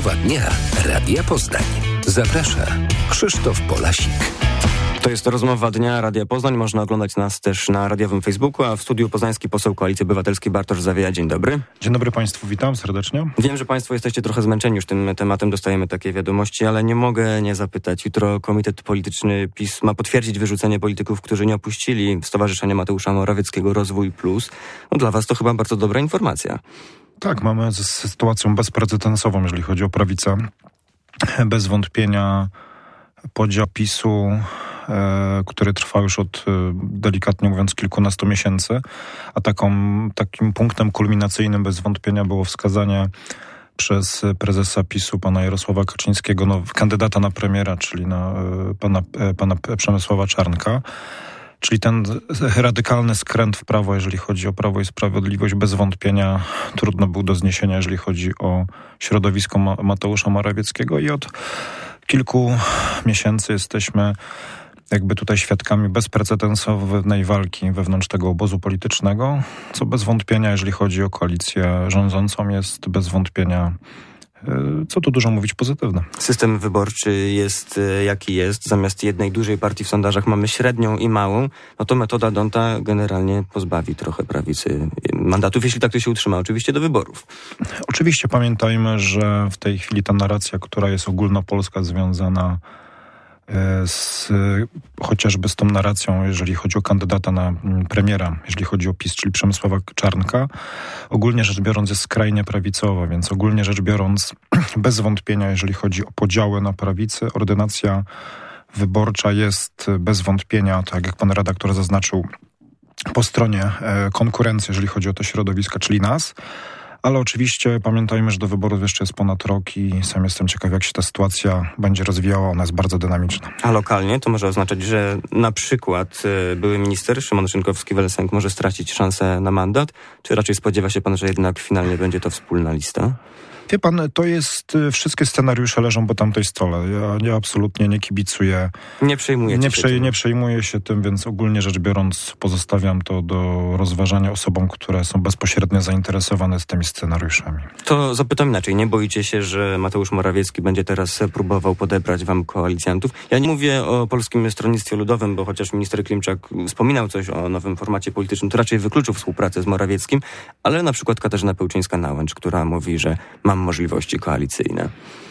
Rozmowa dnia Radia Poznań. Zaprasza Krzysztof Polasik. To jest rozmowa dnia Radia Poznań. Można oglądać nas też na radiowym Facebooku, a w studiu poznański poseł Koalicji Obywatelskiej Bartosz Zawieja. Dzień dobry. Dzień dobry Państwu, witam serdecznie. Wiem, że Państwo jesteście trochę zmęczeni już tym tematem, dostajemy takie wiadomości, ale nie mogę nie zapytać. Jutro Komitet Polityczny PiS ma potwierdzić wyrzucenie polityków, którzy nie opuścili Stowarzyszenia Mateusza Morawieckiego Rozwój Plus. No, dla Was to chyba bardzo dobra informacja. Tak, mamy sytuację bezprecedensową, jeżeli chodzi o prawicę. Bez wątpienia podział PiS-u, który trwa już od, delikatnie mówiąc, kilkunastu miesięcy, a takim punktem kulminacyjnym bez wątpienia było wskazanie przez prezesa PiS-u, pana Jarosława Kaczyńskiego, kandydata na premiera, czyli na pana Przemysława Czarnka. Czyli ten radykalny skręt w prawo, jeżeli chodzi o Prawo i Sprawiedliwość, bez wątpienia trudno był do zniesienia, jeżeli chodzi o środowisko Mateusza Morawieckiego. I od kilku miesięcy jesteśmy jakby tutaj świadkami bezprecedensowej walki wewnątrz tego obozu politycznego, co bez wątpienia, jeżeli chodzi o koalicję rządzącą, jest bez wątpienia, co tu dużo mówić, pozytywne. System wyborczy jest jaki jest. Zamiast jednej dużej partii w sondażach mamy średnią i małą. No to metoda D'Hondta generalnie pozbawi trochę prawicy mandatów, jeśli tak to się utrzyma, oczywiście do wyborów. Oczywiście pamiętajmy, że w tej chwili ta narracja, która jest ogólnopolska, związana chociażby z tą narracją, jeżeli chodzi o kandydata na premiera, jeżeli chodzi o PiS, czyli Przemysława Czarnka, ogólnie rzecz biorąc jest skrajnie prawicowa, więc ogólnie rzecz biorąc bez wątpienia, jeżeli chodzi o podziały na prawicę, ordynacja wyborcza jest bez wątpienia, tak jak pan redaktor zaznaczył, po stronie konkurencji, jeżeli chodzi o to środowisko, czyli nas. Ale oczywiście pamiętajmy, że do wyborów jeszcze jest ponad rok i sam jestem ciekaw, jak się ta sytuacja będzie rozwijała. Ona jest bardzo dynamiczna. A lokalnie to może oznaczać, że na przykład były minister Szymon Szynkowski-Welsenk może stracić szansę na mandat? Czy raczej spodziewa się pan, że jednak finalnie będzie to wspólna lista? Wie pan, to jest, wszystkie scenariusze leżą po tamtej stole. Ja absolutnie nie kibicuję. Nie przejmuję się tym, więc ogólnie rzecz biorąc pozostawiam to do rozważania osobom, które są bezpośrednio zainteresowane z tymi scenariuszami. To zapytam inaczej. Nie boicie się, że Mateusz Morawiecki będzie teraz próbował podebrać wam koalicjantów? Ja nie mówię o Polskim Stronnictwie Ludowym, bo chociaż minister Klimczak wspominał coś o nowym formacie politycznym, to raczej wykluczył współpracę z Morawieckim, ale na przykład Katarzyna Pełczyńska-Nałęcz, która mówi, że mam możliwości koalicyjne.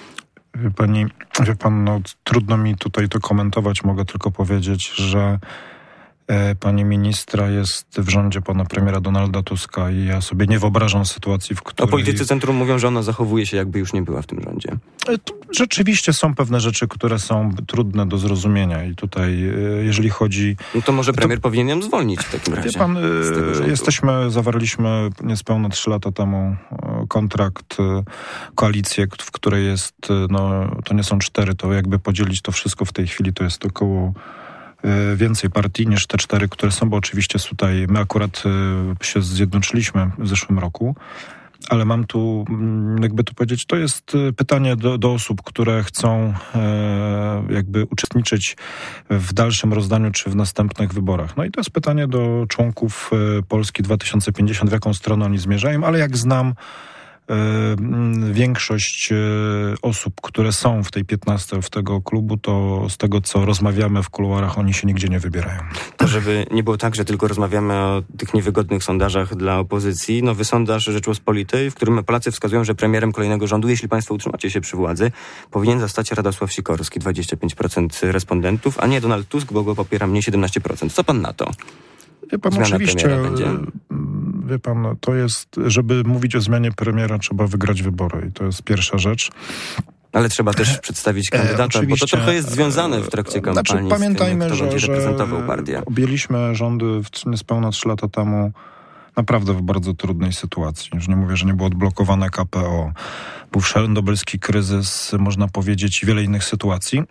Wie pan, trudno mi tutaj to komentować. Mogę tylko powiedzieć, że pani ministra jest w rządzie pana premiera Donalda Tuska i ja sobie nie wyobrażam sytuacji, w której... A politycy centrum mówią, że ona zachowuje się, jakby już nie była w tym rządzie. Rzeczywiście są pewne rzeczy, które są trudne do zrozumienia i tutaj, jeżeli chodzi... No to może premier powinien ją zwolnić w takim razie. Wie pan, zawarliśmy niespełna 3 lata temu kontrakt, koalicję, w której jest, to nie są 4, to jakby podzielić to wszystko w tej chwili, to jest około więcej partii niż te 4, które są, bo oczywiście tutaj my akurat się zjednoczyliśmy w zeszłym roku, ale mam tu, jakby to powiedzieć, to jest pytanie do osób, które chcą jakby uczestniczyć w dalszym rozdaniu czy w następnych wyborach. No i to jest pytanie do członków Polski 2050, w jaką stronę oni zmierzają, ale jak znam większość osób, które są w tej 15, w tego klubu, to z tego, co rozmawiamy w kuluarach, oni się nigdzie nie wybierają. To żeby nie było tak, że tylko rozmawiamy o tych niewygodnych sondażach dla opozycji. Nowy sondaż Rzeczpospolitej, w którym Polacy wskazują, że premierem kolejnego rządu, jeśli państwo utrzymacie się przy władzy, powinien zostać Radosław Sikorski, 25% respondentów, a nie Donald Tusk, bo go popiera mniej 17%. Co pan na to? Wie pan, oczywiście, wie pan, to jest, żeby mówić o zmianie premiera, trzeba wygrać wybory i to jest pierwsza rzecz. Ale trzeba też przedstawić kandydata, bo to trochę jest związane w trakcie kampanii. Pamiętajmy, z tym, kto będzie reprezentował partię. Objęliśmy rządy niespełna 3 lata temu naprawdę w bardzo trudnej sytuacji. Już nie mówię, że nie było odblokowane KPO. Był wszelnobylski kryzys, można powiedzieć, i wiele innych sytuacji,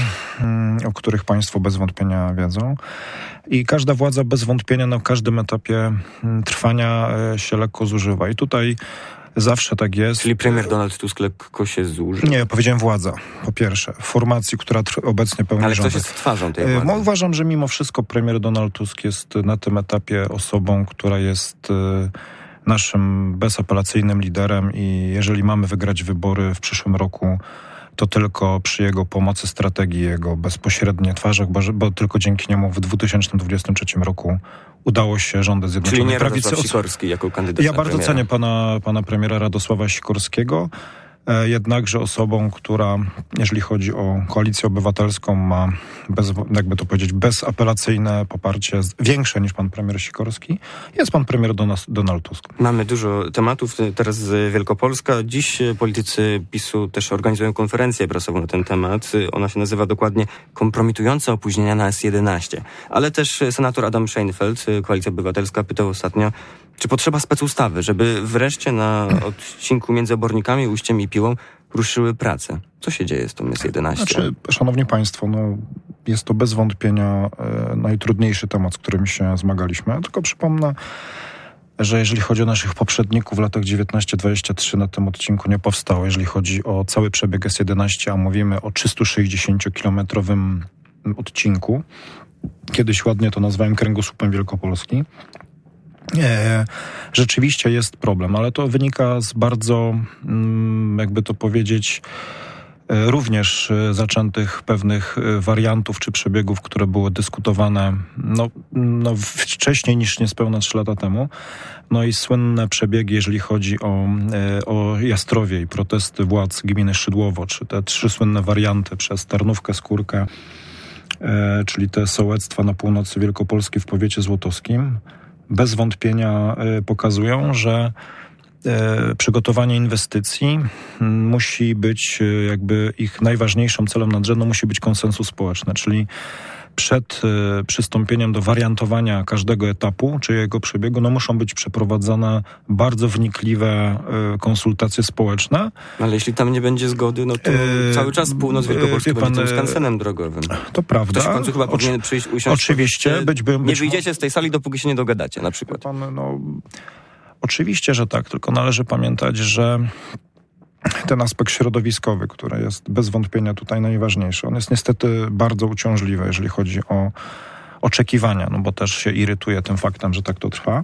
o których państwo bez wątpienia wiedzą. I każda władza bez wątpienia na każdym etapie trwania się lekko zużywa. I tutaj zawsze tak jest. Czyli premier Donald Tusk lekko się zużył? Nie, powiedziałem władza. Po pierwsze, w formacji, która obecnie pełni rządy. Ale ktoś jest twarzą tej władzy. Uważam, że mimo wszystko premier Donald Tusk jest na tym etapie osobą, która jest naszym bezapelacyjnym liderem i jeżeli mamy wygrać wybory w przyszłym roku, to tylko przy jego pomocy, strategii, jego bezpośredniej twarzach, bo tylko dzięki niemu w 2023 roku udało się rządy Zjednoczonej Prawicy... Czyli nie Radosław Sikorski jako kandydat Ja na bardzo premiera. cenię pana premiera Radosława Sikorskiego, jednakże osobą, która, jeżeli chodzi o Koalicję Obywatelską, ma, jakby to powiedzieć, bezapelacyjne poparcie, większe niż pan premier Sikorski, jest pan premier Donald Tusk. Mamy dużo tematów, teraz Wielkopolska. Dziś politycy PiS-u też organizują konferencję prasową na ten temat. Ona się nazywa dokładnie Kompromitujące opóźnienia na S11. Ale też senator Adam Szejnfeld, Koalicja Obywatelska, pytał ostatnio, czy potrzeba specustawy, żeby wreszcie na odcinku między Obornikami, Uściem i Piłą ruszyły prace. Co się dzieje z tą S11? Znaczy, szanowni państwo, jest to bez wątpienia najtrudniejszy temat, z którym się zmagaliśmy. Tylko przypomnę, że jeżeli chodzi o naszych poprzedników w latach 19-23 na tym odcinku nie powstało. Jeżeli chodzi o cały przebieg S11, a mówimy o 360-kilometrowym odcinku, kiedyś ładnie to nazwałem kręgosłupem Wielkopolski, rzeczywiście jest problem, ale to wynika z bardzo, jakby to powiedzieć, również zaczętych pewnych wariantów czy przebiegów, które były dyskutowane wcześniej niż niespełna 3 lata temu. No i słynne przebiegi, jeżeli chodzi o Jastrowie i protesty władz gminy Szydłowo, czy te 3 słynne warianty przez Tarnówkę, Skórkę, czyli te sołectwa na północy Wielkopolski w powiecie złotowskim, bez wątpienia pokazują, że przygotowanie inwestycji musi być, jakby ich najważniejszym celem nadrzędnym musi być konsensus społeczny, czyli przed przystąpieniem do wariantowania każdego etapu, czy jego przebiegu, muszą być przeprowadzane bardzo wnikliwe konsultacje społeczne. Ale jeśli tam nie będzie zgody, to cały czas północ Wielkopolski będzie tym skansenem drogowym. To prawda. Ktoś w końcu chyba powinien przyjść, usiąść. Oczywiście. Nie wyjdziecie z tej sali, dopóki się nie dogadacie, na przykład. Oczywiście, że tak, tylko należy pamiętać, że ten aspekt środowiskowy, który jest bez wątpienia tutaj najważniejszy, on jest niestety bardzo uciążliwy, jeżeli chodzi o oczekiwania, bo też się irytuje tym faktem, że tak to trwa.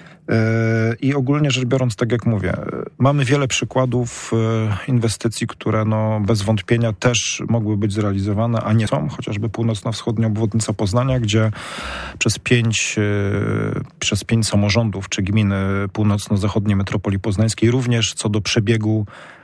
I ogólnie rzecz biorąc, tak jak mówię, mamy wiele przykładów inwestycji, które bez wątpienia też mogły być zrealizowane, a nie są, chociażby północno-wschodnia obwodnica Poznania, gdzie przez 5 samorządów czy gminy północno-zachodniej metropolii poznańskiej również co do przebiegu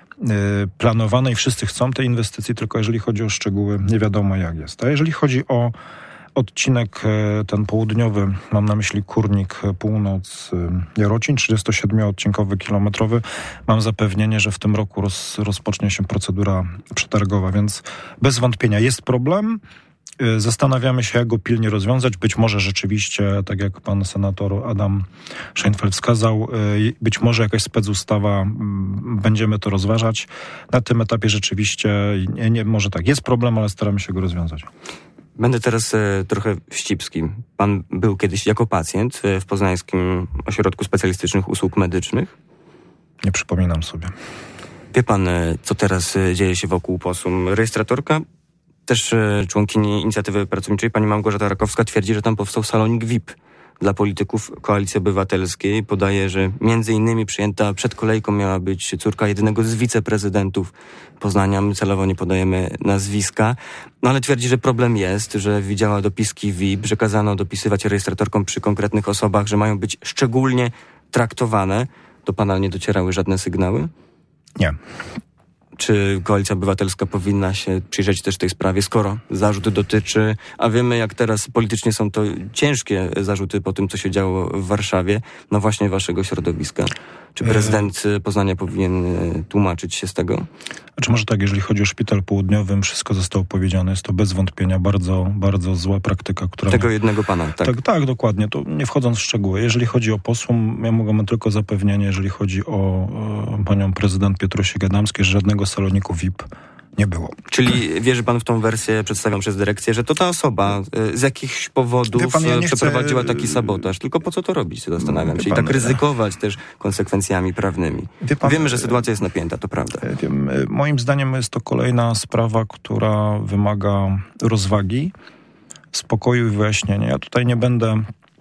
planowanej wszyscy chcą tej inwestycji, tylko jeżeli chodzi o szczegóły, nie wiadomo jak jest. A jeżeli chodzi o odcinek ten południowy, mam na myśli Kurnik, północ, Jarocin, 37-odcinkowy, kilometrowy. Mam zapewnienie, że w tym roku rozpocznie się procedura przetargowa, więc bez wątpienia jest problem. Zastanawiamy się, jak go pilnie rozwiązać. Być może rzeczywiście, tak jak pan senator Adam Szejnfeld wskazał, być może jakaś specustawa, będziemy to rozważać. Na tym etapie rzeczywiście, może tak, jest problem, ale staramy się go rozwiązać. Będę teraz trochę wścibski. Pan był kiedyś jako pacjent w Poznańskim Ośrodku Specjalistycznych Usług Medycznych? Nie przypominam sobie. Wie pan, co teraz dzieje się wokół POS-u? Rejestratorka, też członkini inicjatywy pracowniczej, pani Małgorzata Rakowska, twierdzi, że tam powstał salonik VIP dla polityków Koalicji Obywatelskiej. Podaje, że między innymi przyjęta przed kolejką miała być córka jednego z wiceprezydentów Poznania. My celowo nie podajemy nazwiska. Ale twierdzi, że problem jest, że widziała dopiski VIP, że kazano dopisywać rejestratorkom przy konkretnych osobach, że mają być szczególnie traktowane. Do pana nie docierały żadne sygnały? Nie. Czy Koalicja Obywatelska powinna się przyjrzeć też tej sprawie, skoro zarzut dotyczy, a wiemy jak teraz politycznie są to ciężkie zarzuty po tym, co się działo w Warszawie, właśnie waszego środowiska. Czy prezydent Poznania powinien tłumaczyć się z tego? Czy może tak, jeżeli chodzi o szpital południowym, wszystko zostało powiedziane. Jest to bez wątpienia bardzo, bardzo zła praktyka, która... Tego jednego pana, tak? Tak, dokładnie. To nie wchodząc w szczegóły. Jeżeli chodzi o posłów, ja mogę tylko zapewnienie, jeżeli chodzi o panią prezydent Pietrusię Adamską, że żadnego saloniku VIP nie było. Czyli wierzy pan w tą wersję przedstawioną przez dyrekcję, że to ta osoba z jakichś powodów przeprowadziła taki sabotaż. Tylko po co to robić, zastanawiam się. I tak ryzykować też konsekwencjami prawnymi. Wiemy, że sytuacja jest napięta, to prawda. Moim zdaniem jest to kolejna sprawa, która wymaga rozwagi, spokoju i wyjaśnienia. Ja tutaj nie będę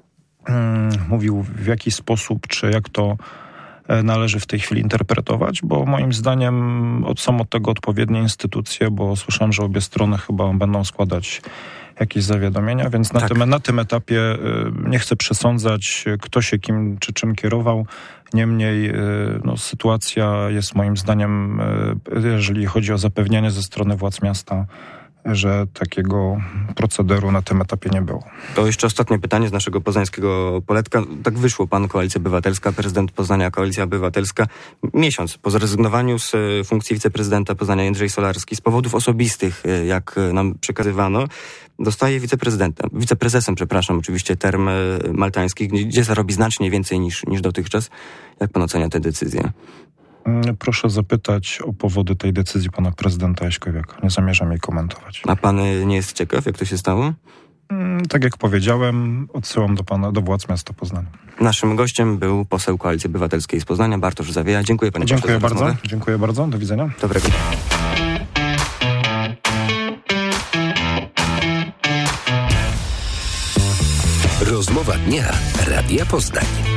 mówił w jaki sposób, czy jak to należy w tej chwili interpretować, bo moim zdaniem są od tego odpowiednie instytucje, bo słyszałem, że obie strony chyba będą składać jakieś zawiadomienia, więc na tym etapie nie chcę przesądzać, kto się kim czy czym kierował. Niemniej sytuacja jest moim zdaniem, jeżeli chodzi o zapewnianie ze strony władz miasta, że takiego procederu na tym etapie nie było. To jeszcze ostatnie pytanie z naszego poznańskiego poletka. Tak wyszło pan Koalicja Obywatelska, prezydent Poznania Koalicja Obywatelska. Miesiąc po zrezygnowaniu z funkcji wiceprezydenta Poznania Jędrzej Solarski z powodów osobistych, jak nam przekazywano, dostaje wiceprezesem, oczywiście, Term Maltańskich, gdzie zarobi znacznie więcej niż dotychczas. Jak pan ocenia tę decyzję? Proszę zapytać o powody tej decyzji pana prezydenta Jaśkowiaka. Nie zamierzam jej komentować. A pan nie jest ciekaw, jak to się stało? Tak jak powiedziałem, odsyłam do władz miasta Poznania. Naszym gościem był poseł Koalicji Obywatelskiej z Poznania, Bartosz Zawieja. Dziękuję panie pośle za rozmowę. Dziękuję bardzo. Do widzenia. Dobrego dnia. Rozmowa dnia Radia Poznań.